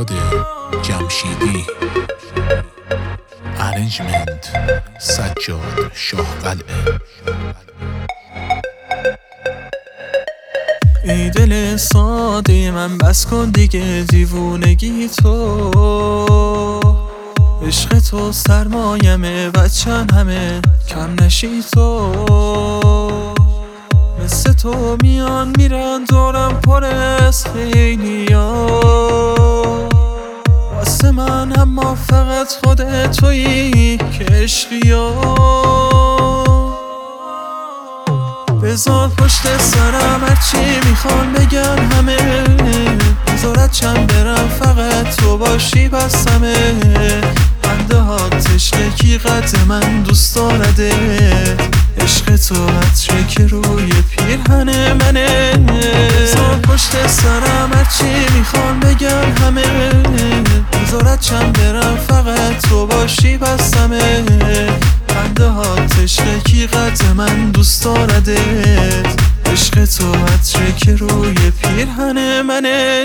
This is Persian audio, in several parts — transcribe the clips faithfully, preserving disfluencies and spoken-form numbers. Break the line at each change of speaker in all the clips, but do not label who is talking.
فرهاد جمشیدی، ارنجمنت سجاد شاهقلعه.
ای دل ساده من بس کن دیگه دیوونگی تو، عشق تو سرمایمه بچن همه کم نشی تو. مثل تو میان میرن دورم پر از خیلیا، واسه من اما فقط خودت تویی که عشقیا. بذار پشت سرم هرچی میخوان بگن همه، بذارت چند برم فقط تو باشی بس همه. بنده ها تشنگی قد من دوست دارده، عشق تو عطره که روی پیرهن منه. بذار پشت سرم هرچی میخوان بگن همه، بذارت چند برم فقط تو باشی بس همه. بنده ها تشنگی قد من دوست دارده، عشق تو عطره که روی پیرهن منه.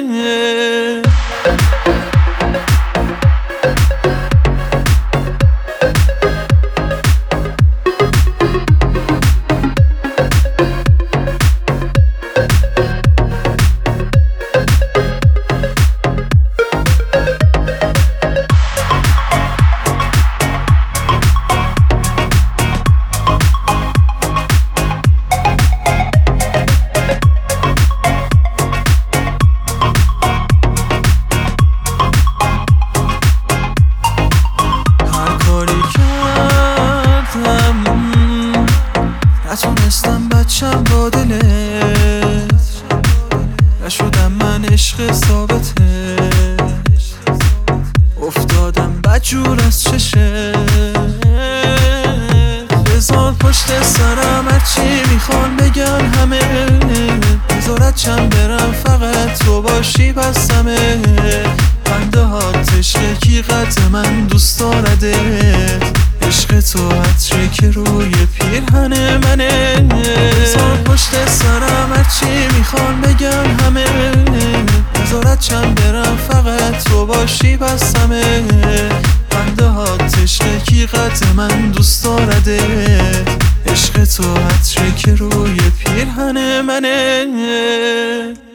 نتونستم بچم با دلت، نشدم من عشق ثابتت، افتادم بدجور از چشت. بذار پشت سرم هرچی میخوان بگن همه، بذارت چند برم فقط تو باشی بس همه. بنده ها تشنگی قد من دوست دارده، عشق تو عطره که روی پیرهن منه. بذار پشت سرم هرچی میخوان بگن همه، بذارت چند برم فقط تو باشی بس همه. بنده ها تشنگی قد من دوست دارده، عشق تو عطره که روی پیرهن منه.